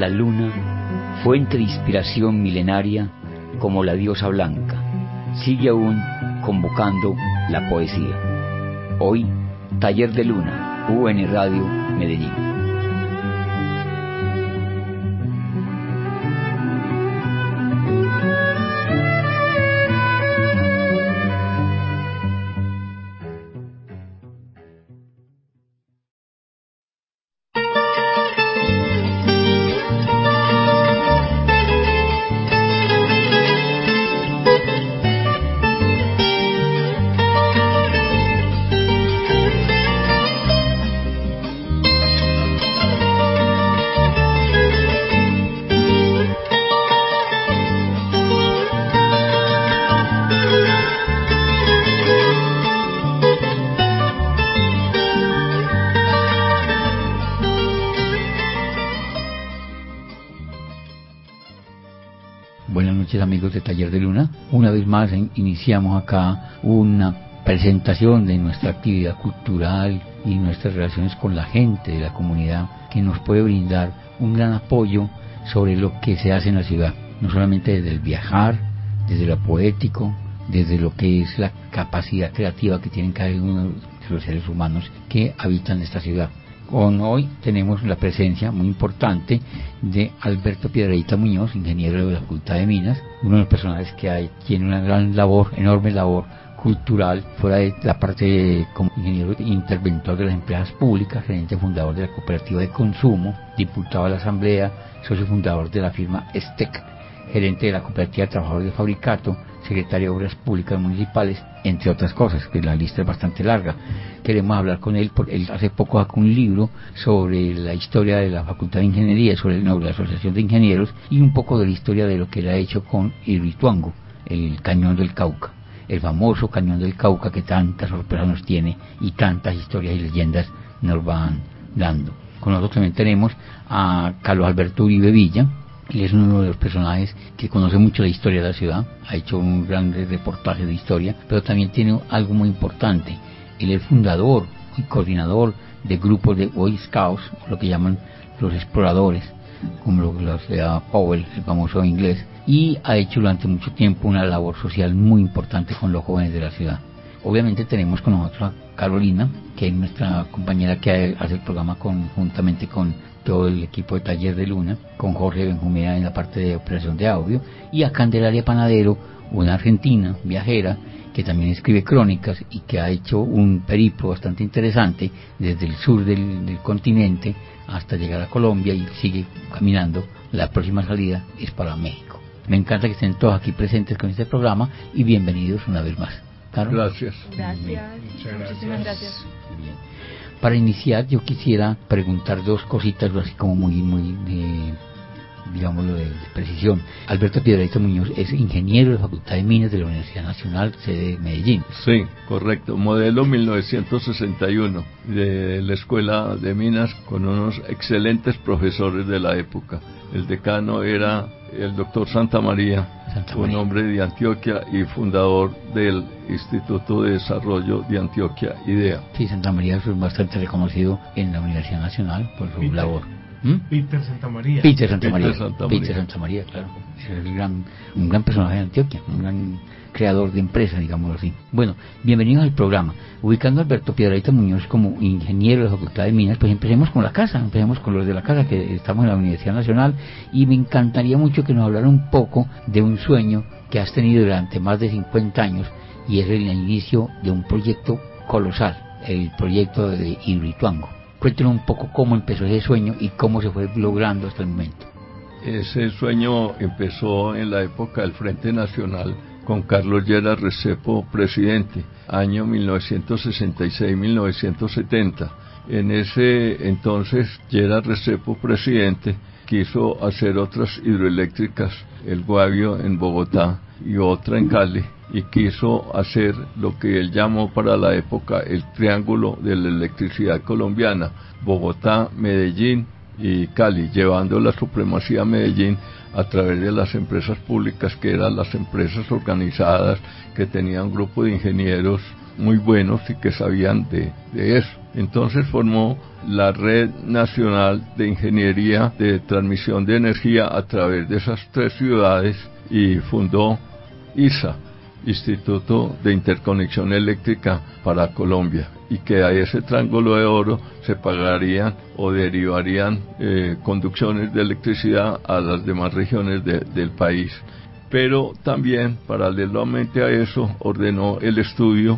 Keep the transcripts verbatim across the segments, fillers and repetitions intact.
La luna, fuente de inspiración milenaria como la diosa blanca, sigue aún convocando la poesía. Hoy, Taller de Luna, U N Radio, Medellín. Amigos de Taller de Luna, una vez más iniciamos acá una presentación de nuestra actividad cultural y nuestras relaciones con la gente de la comunidad, que nos puede brindar un gran apoyo sobre lo que se hace en la ciudad, no solamente desde el viajar, desde lo poético, desde lo que es la capacidad creativa que tienen cada uno de los seres humanos que habitan esta ciudad. Con hoy tenemos la presencia muy importante de Alberto Piedrahita Muñoz, ingeniero de la Facultad de Minas, uno de los personajes que hay, tiene una gran labor, enorme labor cultural, fuera de la parte de, como ingeniero interventor de las empresas públicas, gerente fundador de la cooperativa de consumo, diputado de la Asamblea, socio fundador de la firma STEC, gerente de la cooperativa de trabajadores de Fabricato, secretario de Obras Públicas Municipales, entre otras cosas, que la lista es bastante larga. Queremos hablar con él, porque él hace poco sacó un libro sobre la historia de la Facultad de Ingeniería, sobre no, la Asociación de Ingenieros, y un poco de la historia de lo que él ha hecho con Hidroituango, el Cañón del Cauca, el famoso Cañón del Cauca que tantas sorpresas nos tiene y tantas historias y leyendas nos van dando. Con nosotros también tenemos a Carlos Alberto Uribe Villa. Él es uno de los personajes que conoce mucho la historia de la ciudad, ha hecho un gran reportaje de historia, pero también tiene algo muy importante. Él es fundador y coordinador de grupos de Boy Scouts, lo que llaman los exploradores, como lo que lo sea Powell, el famoso inglés, y ha hecho durante mucho tiempo una labor social muy importante con los jóvenes de la ciudad. Obviamente tenemos con nosotros a Carolina, que es nuestra compañera que hace el programa conjuntamente con todo el equipo de Taller de Luna, con Jorge Benjumea en la parte de operación de audio, y a Candelaria Panadero, una argentina viajera que también escribe crónicas y que ha hecho un periplo bastante interesante desde el sur del, del continente hasta llegar a Colombia y sigue caminando. La próxima salida es para México. Me encanta que estén todos aquí presentes con este programa y bienvenidos una vez más. ¿Claro? Gracias. Gracias. Bien. Muchas gracias. Muchísimas gracias. Bien. Para iniciar, yo quisiera preguntar dos cositas así como muy, muy, de, digámoslo, de, de precisión. Alberto Piedrahita Muñoz es ingeniero de la Facultad de Minas de la Universidad Nacional, sede de Medellín. Sí, correcto. Modelo mil novecientos sesenta y uno de la Escuela de Minas, con unos excelentes profesores de la época. El decano era el doctor Santa María, Santa María, un hombre de Antioquia y fundador del Instituto de Desarrollo de Antioquia, IDEA. Sí, Santa María es bastante reconocido en la Universidad Nacional por su Peter, labor. ¿Mm? Peter Santa María. Peter Santa María. Peter Santa María, Peter Santa María, claro. Es el gran, un gran personaje de Antioquia, un gran creador de empresas, digámoslo así. Bueno, bienvenidos al programa. Ubicando a Alberto Piedrahita Muñoz como ingeniero de la Facultad de Minas, pues empecemos con la casa, empecemos con los de la casa, que estamos en la Universidad Nacional, y me encantaría mucho que nos hablara un poco de un sueño que has tenido durante más de cincuenta años, y es el inicio de un proyecto colosal, el proyecto de Hidroituango. Cuéntenos un poco cómo empezó ese sueño y cómo se fue logrando hasta el momento. Ese sueño empezó en la época del Frente Nacional, con Carlos Lleras Restrepo presidente, año mil novecientos sesenta y seis a mil novecientos setenta. En ese entonces, Lleras Restrepo presidente quiso hacer otras hidroeléctricas, el Guavio en Bogotá y otra en Cali, y quiso hacer lo que él llamó para la época el triángulo de la electricidad colombiana, Bogotá, Medellín y Cali, llevando la supremacía a Medellín a través de las empresas públicas, que eran las empresas organizadas que tenían un grupo de ingenieros muy buenos y que sabían de, de eso. Entonces formó la Red Nacional de Ingeniería de Transmisión de Energía a través de esas tres ciudades y fundó ISA, Instituto de Interconexión Eléctrica para Colombia, y que a ese triángulo de oro se pagarían o derivarían eh, conducciones de electricidad a las demás regiones de, del país. Pero también, paralelamente a eso, ordenó el estudio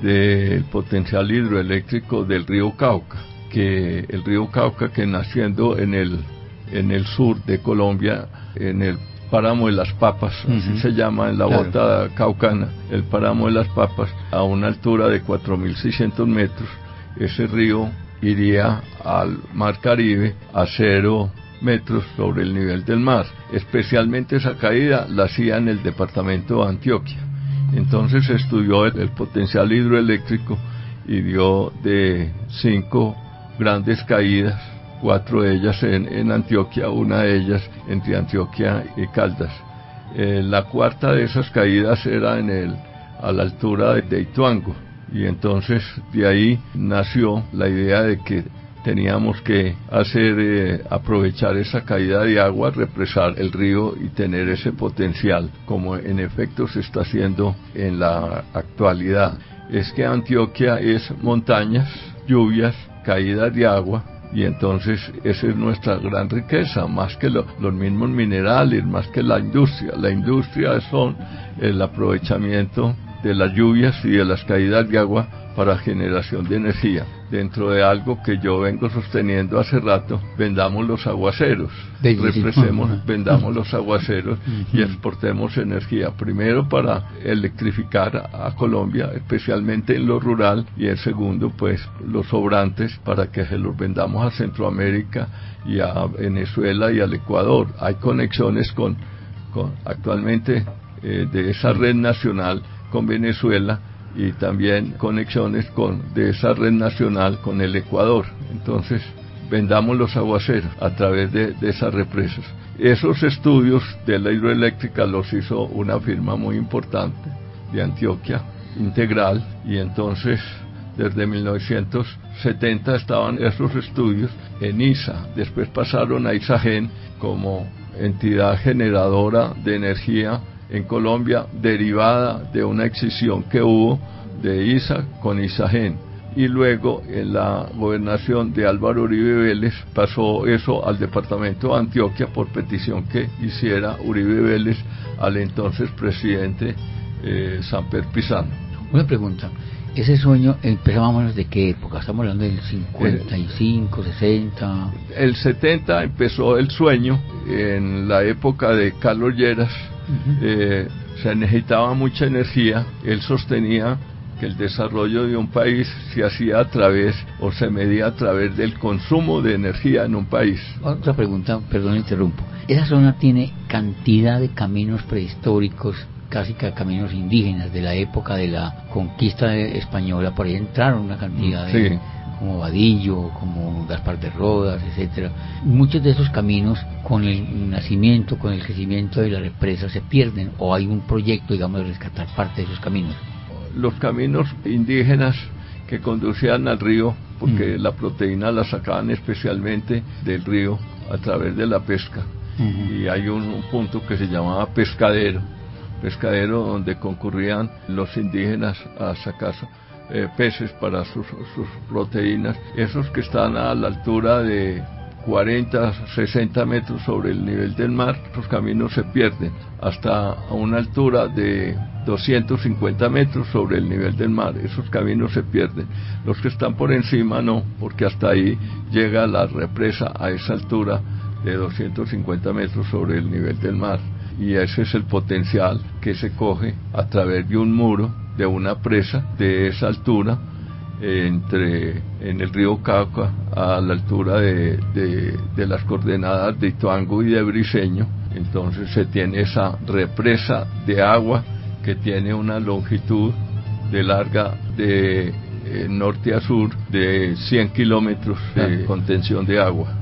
del potencial hidroeléctrico del río Cauca, que el río Cauca, que naciendo en el, en el sur de Colombia, en el páramo de las Papas, uh-huh. así se llama en la claro. bota caucana, el páramo de las Papas, a una altura de cuatro mil seiscientos metros, ese río iría al mar Caribe a cero metros sobre el nivel del mar. Especialmente esa caída la hacía en el departamento de Antioquia. Entonces se estudió el, el potencial hidroeléctrico y dio de cinco grandes caídas, cuatro de ellas en, en Antioquia, una de ellas entre Antioquia y Caldas. Eh, la cuarta de esas caídas era en el, a la altura de, de Ituango, y entonces de ahí nació la idea de que teníamos que hacer, eh, aprovechar esa caída de agua, represar el río y tener ese potencial, como en efecto se está haciendo en la actualidad. Es que Antioquia es montañas, lluvias, caídas de agua, y entonces esa es nuestra gran riqueza, más que lo, los mismos minerales, más que la industria. La industria son el aprovechamiento de las lluvias y de las caídas de agua para generación de energía. Dentro de algo que yo vengo sosteniendo hace rato, vendamos los aguaceros, represemos, vendamos los aguaceros y exportemos energía, primero para electrificar a Colombia, especialmente en lo rural, y el segundo, pues, los sobrantes para que se los vendamos a Centroamérica y a Venezuela y al Ecuador. Hay conexiones con, con actualmente eh, de esa red nacional con Venezuela, y también conexiones con de esa red nacional con el Ecuador. Entonces vendamos los aguaceros a través de, de esas represas. Esos estudios de la hidroeléctrica los hizo una firma muy importante de Antioquia, Integral, y entonces desde mil novecientos setenta estaban esos estudios en ISA. Después pasaron a ISAGEN como entidad generadora de energía en Colombia, derivada de una excisión que hubo de ISA con ISAGEN, y luego en la gobernación de Álvaro Uribe Vélez pasó eso al departamento de Antioquia por petición que hiciera Uribe Vélez al entonces presidente eh, Samper Pizano. Una pregunta, ¿ese sueño empezó más o menos de qué época? ¿Estamos hablando del cincuenta y cinco, sesenta? El setenta empezó el sueño, en la época de Carlos Lleras. Uh-huh. eh, se necesitaba mucha energía. Él sostenía que el desarrollo de un país se hacía a través o se medía a través del consumo de energía en un país. Otra pregunta, perdón, interrumpo. Esa zona tiene cantidad de caminos prehistóricos, casi que caminos indígenas de la época de la conquista española. Por ahí entraron una cantidad de... Sí. Como Vadillo, como Gaspar de Rodas, etcétera. Muchos de esos caminos, con el nacimiento, con el crecimiento de la represa, se pierden, o hay un proyecto, digamos, de rescatar parte de esos caminos. Los caminos indígenas que conducían al río, porque mm. la proteína la sacaban especialmente del río a través de la pesca, uh-huh. y hay un, un punto que se llamaba pescadero, pescadero donde concurrían los indígenas a sacar Eh, peces para sus, sus proteínas. Esos que están a la altura de cuarenta, sesenta metros sobre el nivel del mar, los caminos se pierden hasta a una altura de doscientos cincuenta metros sobre el nivel del mar. Esos caminos se pierden. Los que están por encima no, porque hasta ahí llega la represa a esa altura de doscientos cincuenta metros sobre el nivel del mar, y ese es el potencial que se coge a través de un muro, de una presa de esa altura, eh, entre en el río Cauca, a la altura de, de, de las coordenadas de Ituango y de Briceño. Entonces se tiene esa represa de agua que tiene una longitud de larga de eh, norte a sur de cien kilómetros de contención de agua.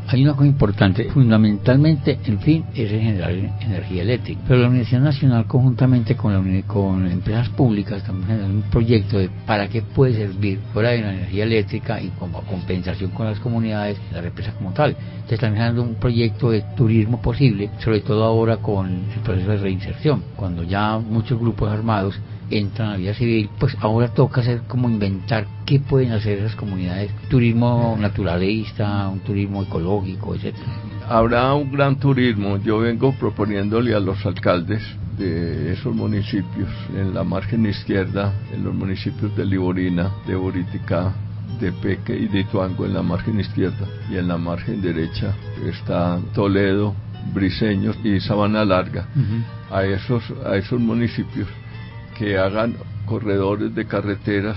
hay una cosa importante, fundamentalmente el fin es generar energía eléctrica, pero la Universidad Nacional conjuntamente con, la uni- con empresas públicas también generan un proyecto de para qué puede servir fuera de la energía eléctrica y como compensación con las comunidades, la represa como tal. Entonces están generando un proyecto de turismo posible, sobre todo ahora con el proceso de reinserción, cuando ya muchos grupos armados entran a la vida civil, pues ahora toca hacer como inventar qué pueden hacer esas comunidades, turismo naturalista, un turismo ecológico, etcétera. Habrá un gran turismo. Yo vengo proponiéndole a los alcaldes de esos municipios, en la margen izquierda, en los municipios de Liborina, de Buriticá, de Peque y de Ituango en la margen izquierda, y en la margen derecha está Toledo, Briceños y Sabana Larga, uh-huh. a esos a esos municipios que hagan corredores de carreteras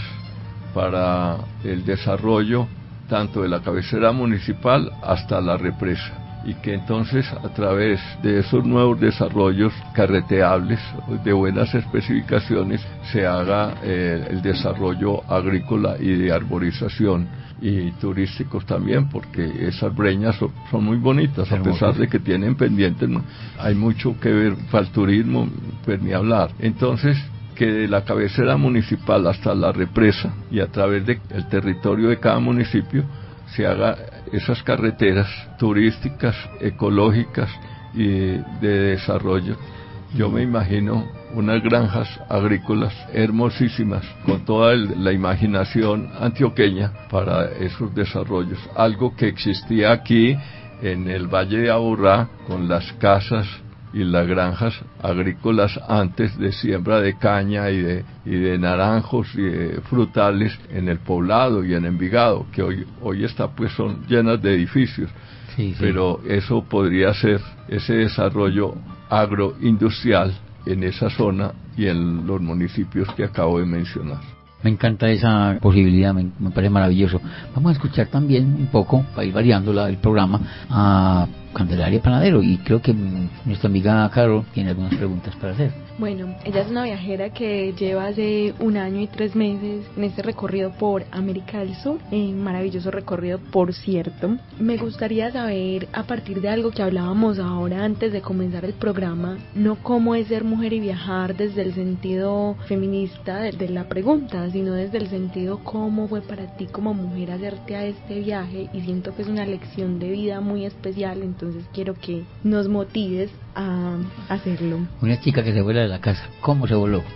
para el desarrollo tanto de la cabecera municipal hasta la represa, y que entonces a través de esos nuevos desarrollos carreteables de buenas especificaciones se haga eh, el desarrollo agrícola y de arborización y turísticos también, porque esas breñas son, son muy bonitas, a pesar de que tienen pendientes, ¿no? Hay mucho que ver para el turismo, pues ni hablar. Entonces, que de la cabecera municipal hasta la represa y a través del territorio de cada municipio se haga esas carreteras turísticas, ecológicas y de desarrollo. Yo me imagino unas granjas agrícolas hermosísimas con toda el, la imaginación antioqueña para esos desarrollos, algo que existía aquí en el Valle de Aburrá con las casas y las granjas agrícolas antes de siembra de caña y de y de naranjos y de frutales en el Poblado y en Envigado, que hoy hoy está pues son llenas de edificios, sí, sí. Pero eso podría ser ese desarrollo agroindustrial en esa zona y en los municipios que acabo de mencionar. Me encanta esa posibilidad, me, me parece maravilloso. Vamos a escuchar también un poco, para ir variando la, el programa, a Candelaria Panadero, y creo que nuestra amiga Carol tiene algunas preguntas para hacer. Bueno, ella es una viajera que lleva hace un año y tres meses en este recorrido por América del Sur, un maravilloso recorrido, por cierto. Me gustaría saber, a partir de algo que hablábamos ahora antes de comenzar el programa, no cómo es ser mujer y viajar desde el sentido feminista de, de la pregunta, sino desde el sentido cómo fue para ti como mujer hacerte a este viaje, y siento que es una lección de vida muy especial, entonces quiero que nos motives a hacerlo. Una chica que se vuela de la casa, ¿cómo se voló?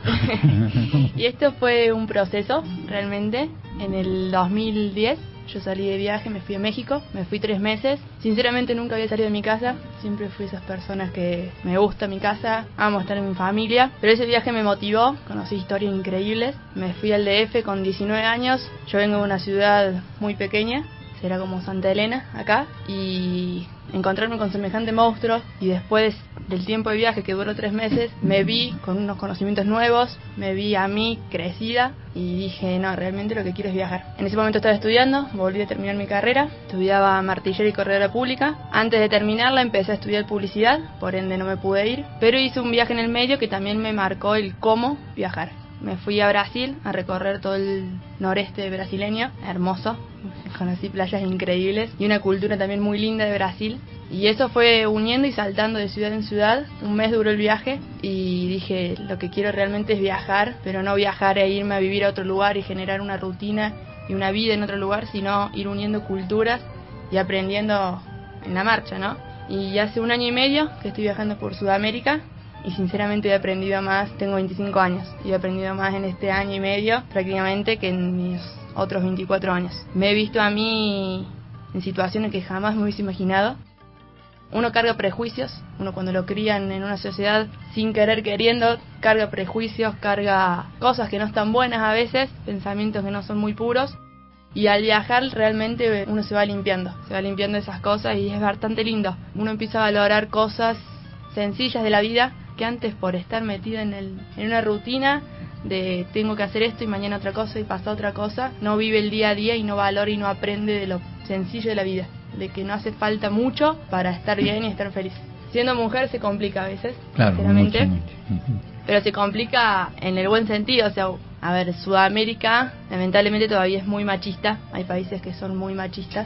Y esto fue un proceso, realmente. En el dos mil diez yo salí de viaje, me fui a México, me fui tres meses. Sinceramente nunca había salido de mi casa, siempre fui esas personas que me gusta mi casa, amo estar en mi familia, pero ese viaje me motivó, conocí historias increíbles. Me fui al D F con diecinueve años, yo vengo de una ciudad muy pequeña, será como Santa Elena acá, y encontrarme con semejante monstruo, y después del tiempo de viaje que duró tres meses, me vi con unos conocimientos nuevos, me vi a mí crecida y dije, no, realmente lo que quiero es viajar. En ese momento estaba estudiando, volví a terminar mi carrera, estudiaba martillera y corredora pública. Antes de terminarla empecé a estudiar publicidad, por ende no me pude ir, pero hice un viaje en el medio que también me marcó el cómo viajar. Me fui a Brasil a recorrer todo el noreste brasileño, hermoso, conocí playas increíbles y una cultura también muy linda de Brasil, y eso fue uniendo y saltando de ciudad en ciudad. Un mes duró el viaje y dije, lo que quiero realmente es viajar, pero no viajar e irme a vivir a otro lugar y generar una rutina y una vida en otro lugar, sino ir uniendo culturas y aprendiendo en la marcha, ¿no? Y hace un año y medio que estoy viajando por Sudamérica, y sinceramente he aprendido más, tengo veinticinco años, y he aprendido más en este año y medio prácticamente que en mis otros veinticuatro años. Me he visto a mí en situaciones que jamás me hubiese imaginado. Uno carga prejuicios, uno cuando lo crían en una sociedad sin querer queriendo, carga prejuicios, carga cosas que no están buenas a veces, pensamientos que no son muy puros, y al viajar realmente uno se va limpiando, se va limpiando esas cosas y es bastante lindo. Uno empieza a valorar cosas sencillas de la vida que antes, por estar metido en, el, en una rutina de tengo que hacer esto y mañana otra cosa y pasa otra cosa, no vive el día a día y no valora y no aprende de lo sencillo de la vida, de que no hace falta mucho para estar bien y estar feliz. Siendo mujer se complica a veces, claro, sinceramente, mucho, mucho. Pero se complica en el buen sentido. O sea, a ver, Sudamérica lamentablemente todavía es muy machista, hay países que son muy machistas.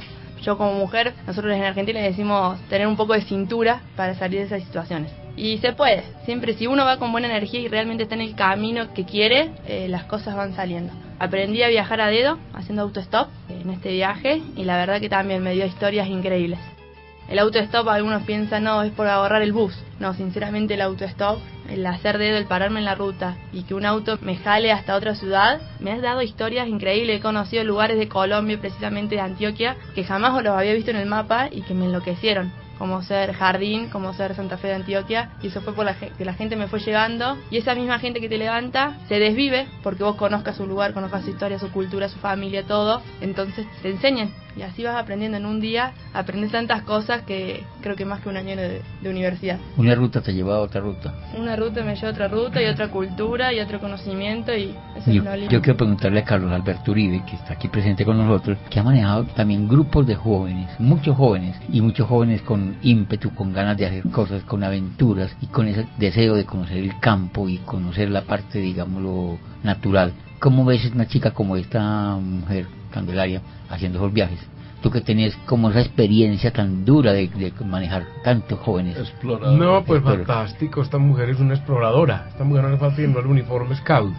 yo como mujer, nosotros en Argentina decimos tener un poco de cintura para salir de esas situaciones. Y se puede, siempre si uno va con buena energía y realmente está en el camino que quiere, eh, las cosas van saliendo. Aprendí a viajar a dedo, haciendo autostop en este viaje, y la verdad que también me dio historias increíbles. El autostop, algunos piensan, no, es por ahorrar el bus. No, sinceramente el autostop, el hacer dedo, el pararme en la ruta y que un auto me jale hasta otra ciudad, me ha dado historias increíbles. He conocido lugares de Colombia, precisamente de Antioquia, que jamás los había visto en el mapa y que me enloquecieron, como ser Jardín, como ser Santa Fe de Antioquia, y eso fue por la que la gente me fue llegando, y esa misma gente que te levanta se desvive porque vos conozcas su lugar, conozcas su historia, su cultura, su familia, todo, entonces te enseñan, y así vas aprendiendo en un día, aprendes tantas cosas que creo que más que un año de, de universidad. Una ruta te lleva a otra ruta. Una ruta me lleva a otra ruta y otra cultura y otro conocimiento, y eso yo, es lo lindo. Yo quiero preguntarle a Carlos Alberto Uribe, que está aquí presente con nosotros, que ha manejado también grupos de jóvenes, muchos jóvenes, y muchos jóvenes con ímpetu, con ganas de hacer cosas, con aventuras y con ese deseo de conocer el campo y conocer la parte, digámoslo, natural. ¿Cómo ves una chica como esta mujer, Candelaria, haciendo esos viajes? Tú que tenés como esa experiencia tan dura de, de manejar tantos jóvenes. Explorador. No, pues Explorador. Fantástico, esta mujer es una exploradora. Esta mujer no le falta llevar el uniforme scout.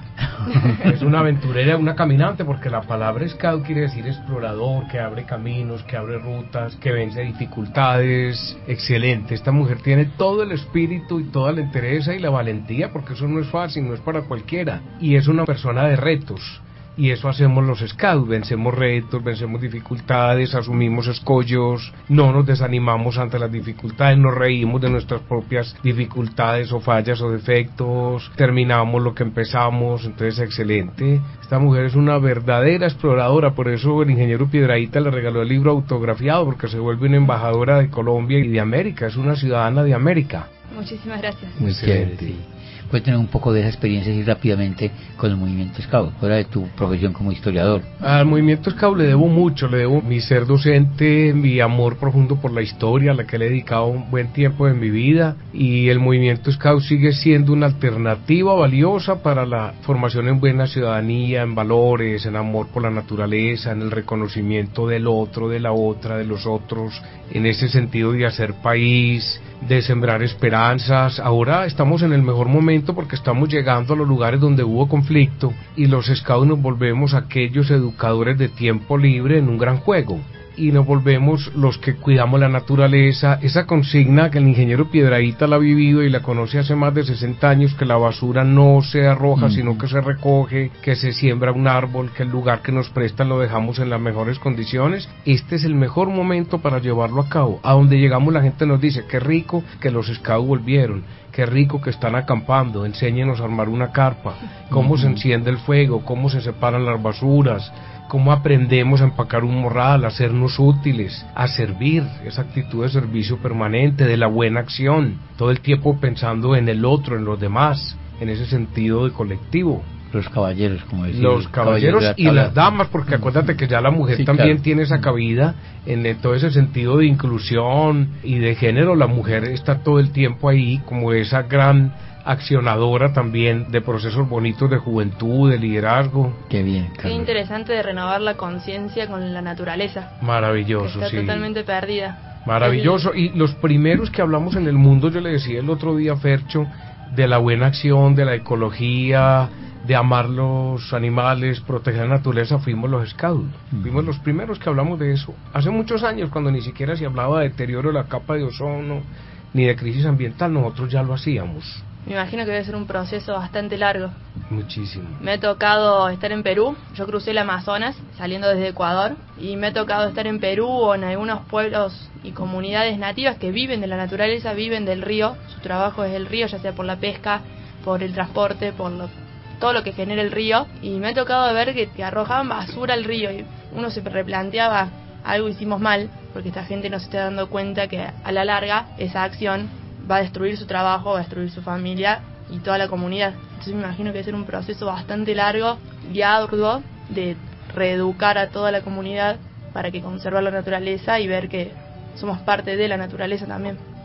Es una aventurera, una caminante, porque la palabra scout quiere decir explorador, que abre caminos, que abre rutas, que vence dificultades. Excelente, esta mujer tiene todo el espíritu y toda la entereza y la valentía, porque eso no es fácil, no es para cualquiera. Y es una persona de retos. Y eso hacemos los scouts, vencemos retos, vencemos dificultades, asumimos escollos, no nos desanimamos ante las dificultades, nos reímos de nuestras propias dificultades o fallas o defectos, terminamos lo que empezamos, entonces excelente. Esta mujer es una verdadera exploradora, por eso el ingeniero Piedrahíta le regaló el libro autografiado, porque se vuelve una embajadora de Colombia y de América, es una ciudadana de América. Muchísimas gracias. Muy chévere, sí. Cuéntanos un poco de esa experiencia así rápidamente con el movimiento Scout, fuera de tu profesión como historiador. Al movimiento Scout le debo mucho, le debo mi ser docente, mi amor profundo por la historia, a la que le he dedicado un buen tiempo de mi vida, y el movimiento Scout sigue siendo una alternativa valiosa para la formación en buena ciudadanía, en valores, en amor por la naturaleza, en el reconocimiento del otro, de la otra, de los otros, en ese sentido de hacer país, de sembrar esperanzas. Ahora estamos en el mejor momento porque estamos llegando a los lugares donde hubo conflicto y los scouts nos volvemos aquellos educadores de tiempo libre en un gran juego, y nos volvemos los que cuidamos la naturaleza, esa consigna que el ingeniero Piedrahíta la ha vivido y la conoce hace más de sesenta años, que la basura no se arroja, mm. sino que se recoge, que se siembra un árbol, que el lugar que nos prestan lo dejamos en las mejores condiciones. Este es el mejor momento para llevarlo a cabo. A donde llegamos la gente nos dice, qué rico que los scouts volvieron, qué rico que están acampando, enséñenos a armar una carpa, cómo mm. se enciende el fuego, cómo se separan las basuras, cómo aprendemos a empacar un morral, a hacernos útiles, a servir, esa actitud de servicio permanente, de la buena acción, todo el tiempo pensando en el otro, en los demás, en ese sentido de colectivo. Los caballeros, como decía. Los caballeros, caballeros y las damas, porque acuérdate que ya la mujer sí, también claro. tiene esa cabida en todo ese sentido de inclusión y de género. La mujer está todo el tiempo ahí como esa gran accionadora también de procesos bonitos de juventud, de liderazgo. Qué bien, Carlos. Qué interesante de renovar la conciencia con la naturaleza. Maravilloso, que está sí. totalmente perdida. Maravilloso. Y los primeros que hablamos en el mundo, yo le decía el otro día a Fercho, de la buena acción, de la ecología, de amar los animales, proteger la naturaleza, fuimos los scouts. Mm. Fuimos los primeros que hablamos de eso. Hace muchos años, cuando ni siquiera se hablaba de deterioro de la capa de ozono, ni de crisis ambiental, nosotros ya lo hacíamos. Me imagino que debe ser un proceso bastante largo. Muchísimo. Me ha tocado estar en Perú, yo crucé el Amazonas saliendo desde Ecuador, y me ha tocado estar en Perú o en algunos pueblos y comunidades nativas que viven de la naturaleza, viven del río, su trabajo es el río, ya sea por la pesca, por el transporte, por lo, todo lo que genera el río, y me ha tocado ver que, que arrojaban basura al río y uno se replanteaba, algo hicimos mal, porque esta gente no se está dando cuenta que a la larga esa acción va a destruir su trabajo, va a destruir su familia y toda la comunidad. Entonces me imagino que va a ser un proceso bastante largo y arduo de reeducar a toda la comunidad para que conserve la naturaleza y ver que somos parte de la naturaleza también.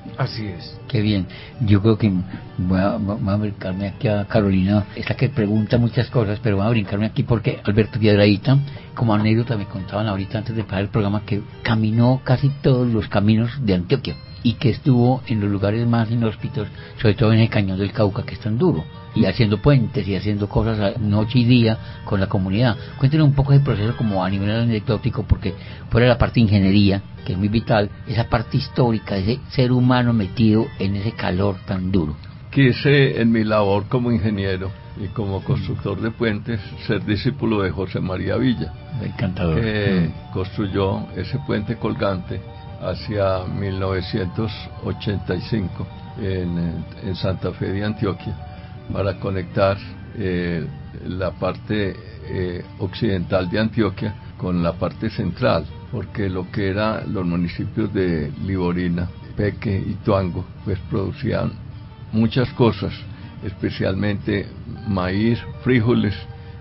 Así es. Qué bien. Yo creo que voy a, voy a brincarme aquí a Carolina, esta que pregunta muchas cosas, pero voy a brincarme aquí porque Alberto Piedradita, como anécdota, me contaban ahorita antes de empezar el programa que caminó casi todos los caminos de Antioquia y que estuvo en los lugares más inhóspitos, sobre todo en el Cañón del Cauca, que es tan duro, y haciendo puentes y haciendo cosas noche y día con la comunidad. Cuéntenos un poco del proceso como a nivel anecdótico, porque fuera de la parte de ingeniería, que es muy vital, esa parte histórica, ese ser humano metido en ese calor tan duro. Quise en mi labor como ingeniero y como constructor de puentes ser discípulo de José María Villa, encantador, que mm. construyó ese puente colgante hacia mil novecientos ochenta y cinco en, en Santa Fe de Antioquia, para conectar eh, la parte eh, occidental de Antioquia con la parte central, porque lo que eran los municipios de Liborina, Peque y Tuango, pues producían muchas cosas, especialmente maíz, frijoles,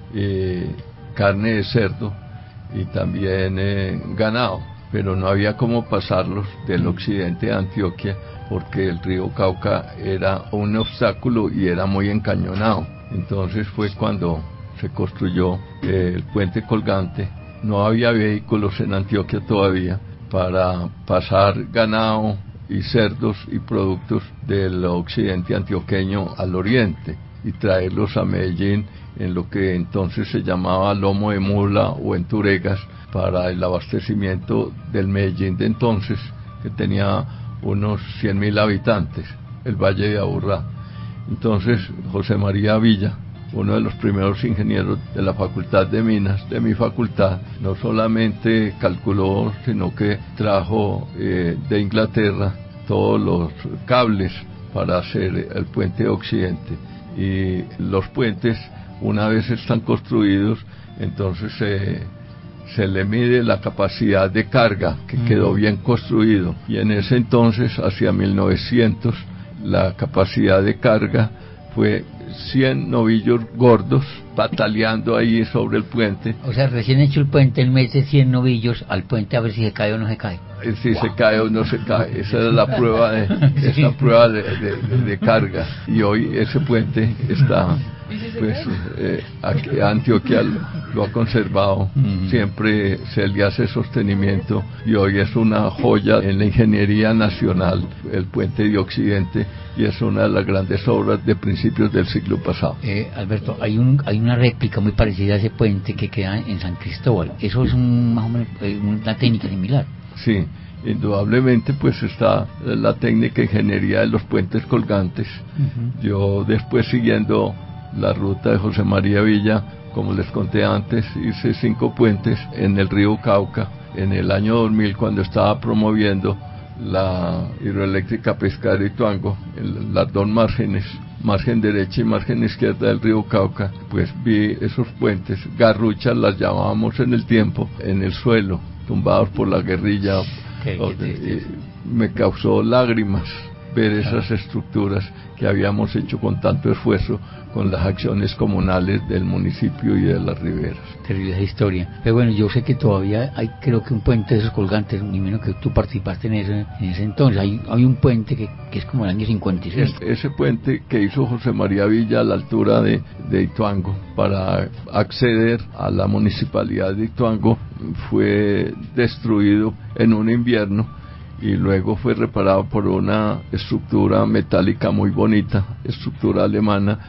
eh, carne de cerdo y también eh, ganado, pero no había cómo pasarlos del occidente de Antioquia porque el río Cauca era un obstáculo y era muy encañonado. Entonces fue cuando se construyó eh, el puente colgante. No había vehículos en Antioquia todavía para pasar ganado y cerdos y productos del occidente antioqueño al oriente y traerlos a Medellín en lo que entonces se llamaba lomo de mula o en turegas para el abastecimiento del Medellín de entonces, que tenía unos cien mil habitantes, el Valle de Aburrá. Entonces José María Villa, uno de los primeros ingenieros de la Facultad de Minas, de mi facultad, no solamente calculó, sino que trajo eh, de Inglaterra todos los cables para hacer el puente occidente. Y los puentes, una vez están construidos, entonces se... se le mide la capacidad de carga, que quedó bien construido, y en ese entonces, hacia mil novecientos, la capacidad de carga fue cien novillos gordos pataleando ahí sobre el puente. O sea, recién hecho el puente, él mete cien novillos al puente a ver si se cae o no se cae. Si wow. se cae o no se cae, esa era la prueba de, sí. esa prueba de, de, de, de carga, y hoy ese puente está, pues, eh, aquí, Antioquia lo ha conservado, mm. siempre se le hace sostenimiento, y hoy es una joya en la ingeniería nacional, el puente de Occidente, y es una de las grandes obras de principios del siglo pasado. Eh, Alberto, hay un hay una réplica muy parecida a ese puente que queda en San Cristóbal, eso es un, más o menos una técnica similar. Sí, indudablemente pues está la técnica de ingeniería de los puentes colgantes. Uh-huh. Yo después, siguiendo la ruta de José María Villa, como les conté antes, hice cinco puentes en el río Cauca en el año dos mil, cuando estaba promoviendo la hidroeléctrica Pescar y Tuango, en las dos márgenes, margen derecha y margen izquierda del río Cauca. Pues vi esos puentes, garruchas las llamábamos en el tiempo, en el suelo, tumbados por la guerrilla. ¿Qué, o, qué y me causó lágrimas ver esas estructuras que habíamos hecho con tanto esfuerzo con las acciones comunales del municipio y de las riberas. Terrible historia. Pero bueno, yo sé que todavía hay, creo que un puente de esos colgantes, ni menos que tú participaste en ese, en ese entonces. Hay, hay un puente que, que es como el año cincuenta y seis. Es, ese puente que hizo José María Villa a la altura de, de Ituango para acceder a la municipalidad de Ituango fue destruido en un invierno y luego fue reparado por una estructura metálica muy bonita, estructura alemana,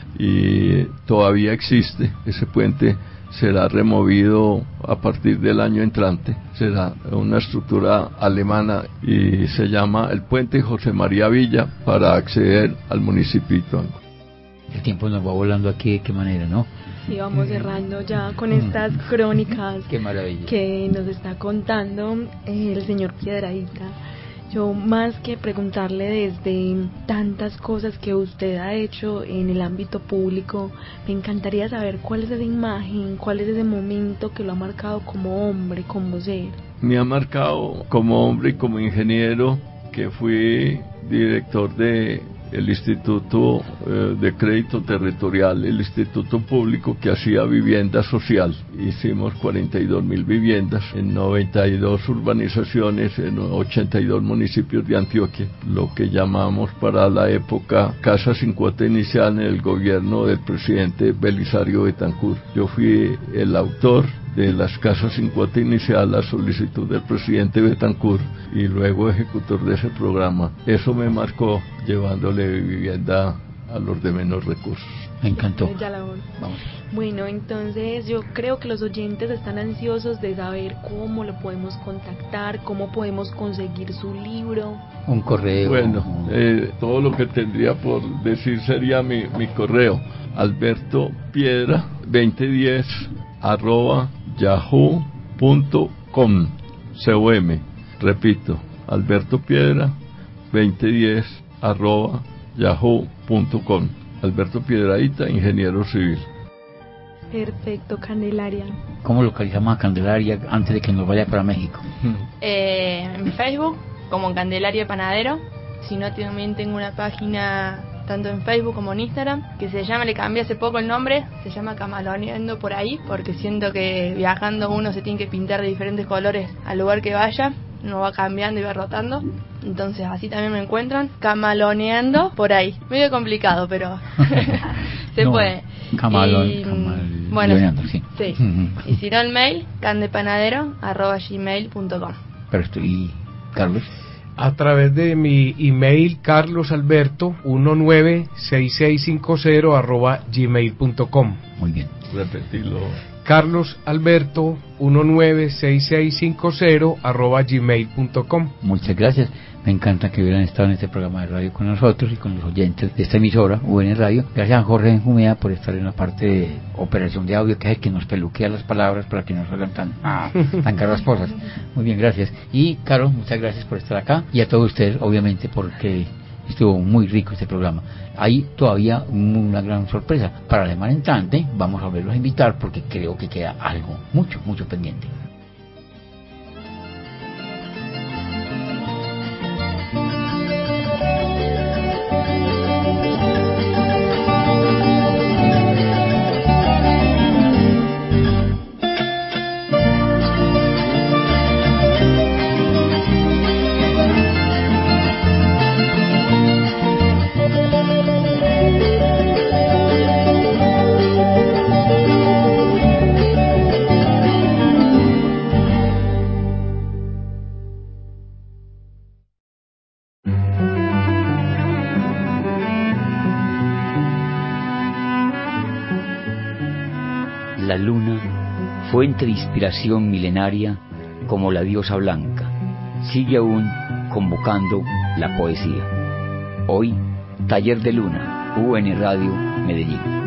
y todavía existe. Ese puente será removido a partir del año entrante, será una estructura alemana y se llama el Puente José María Villa para acceder al municipio de Ituango. El tiempo nos va volando aquí, de qué manera, ¿no? Sí, vamos cerrando ya con estas crónicas. Qué maravilla. Que nos está contando el señor Piedradita. Yo, más que preguntarle desde tantas cosas que usted ha hecho en el ámbito público, me encantaría saber cuál es esa imagen, cuál es ese momento que lo ha marcado como hombre, como ser. Me ha marcado como hombre y como ingeniero, que fui director de el Instituto eh, de Crédito Territorial, el Instituto Público que hacía vivienda social. Hicimos cuarenta y dos mil viviendas en noventa y dos urbanizaciones, en ochenta y dos municipios de Antioquia, lo que llamamos para la época Casa sin Cuota Inicial en el gobierno del presidente Belisario Betancur. Yo fui el autor de las casas sin cuota inicial a solicitud del presidente Betancur y luego ejecutor de ese programa. Eso me marcó, llevándole vivienda a los de menos recursos. Me encantó. Vamos. Bueno, entonces yo creo que los oyentes están ansiosos de saber cómo lo podemos contactar, cómo podemos conseguir su libro. Un correo. Bueno, eh, todo lo que tendría por decir sería mi, mi correo, alberto piedra veinte diez arroba yahoo punto com. Repito, alberto piedra veinte diez arroba yahoo punto com. Alberto Piedrahita, ingeniero civil. Perfecto, Candelaria. ¿Cómo localizamos a Candelaria antes de que nos vaya para México? Eh, en Facebook, como Candelaria Panadero. Si no, también tengo una página tanto en Facebook como en Instagram, que se llama, le cambié hace poco el nombre, se llama Camaloneando por ahí, porque siento que viajando uno se tiene que pintar de diferentes colores al lugar que vaya, uno va cambiando y va rotando, entonces así también me encuentran, Camaloneando por ahí, medio complicado, pero se no, puede. Camalón, y, camal, bueno, sí. sí. Y si no, el mail, candepanadero arroba gmail punto com. Pero estoy, Carlos. A través de mi email carlosalberto uno nueve seis seis cinco cero arroba gmail punto com. Muy bien. Repetirlo. carlosalberto uno nueve seis seis cinco cero arroba gmail punto com. Muchas gracias. Me encanta que hubieran estado en este programa de radio con nosotros y con los oyentes de esta emisora, U N Radio. Gracias a Jorge Enjumea por estar en la parte de operación de audio, que es el que nos peluquea las palabras para que no salgan tan, ah, tan carrasposas. Muy bien, gracias. Y Caro, muchas gracias por estar acá. Y a todos ustedes, obviamente, porque estuvo muy rico este programa. Hay todavía una gran sorpresa. Para la semana entrante vamos a volverlos a invitar porque creo que queda algo, mucho, mucho pendiente. La luna, fuente de inspiración milenaria como la diosa blanca, sigue aún convocando la poesía. Hoy, Taller de Luna, U N Radio, Medellín.